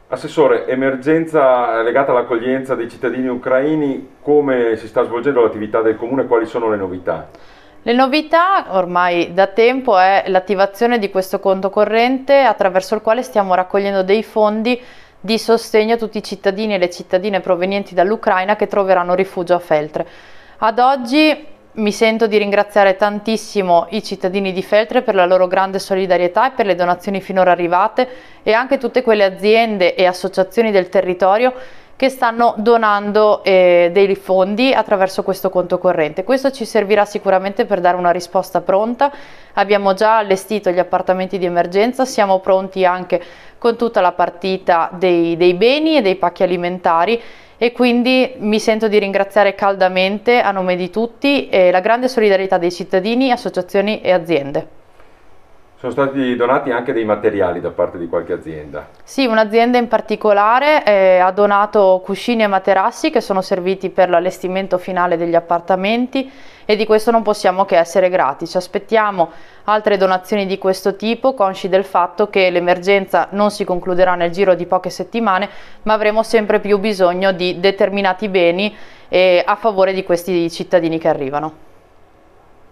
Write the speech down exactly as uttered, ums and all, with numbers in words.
Assessore, emergenza legata all'accoglienza dei cittadini ucraini, come si sta svolgendo l'attività del Comune, quali sono le novità? Le novità ormai da tempo è l'attivazione di questo conto corrente attraverso il quale stiamo raccogliendo dei fondi di sostegno a tutti i cittadini e le cittadine provenienti dall'Ucraina che troveranno rifugio a Feltre. Ad oggi mi sento di ringraziare tantissimo i cittadini di Feltre per la loro grande solidarietà e per le donazioni finora arrivate e anche tutte quelle aziende e associazioni del territorio che stanno donando eh, dei fondi attraverso questo conto corrente. Questo ci servirà sicuramente per dare una risposta pronta. Abbiamo già allestito gli appartamenti di emergenza, siamo pronti anche con tutta la partita dei, dei beni e dei pacchi alimentari e quindi mi sento di ringraziare caldamente a nome di tutti eh, la grande solidarietà dei cittadini, associazioni e aziende. Sono stati donati anche dei materiali da parte di qualche azienda. Sì, un'azienda in particolare eh, ha donato cuscini e materassi che sono serviti per l'allestimento finale degli appartamenti e di questo non possiamo che essere grati. Ci aspettiamo altre donazioni di questo tipo, consci del fatto che l'emergenza non si concluderà nel giro di poche settimane, ma avremo sempre più bisogno di determinati beni eh, a favore di questi cittadini che arrivano.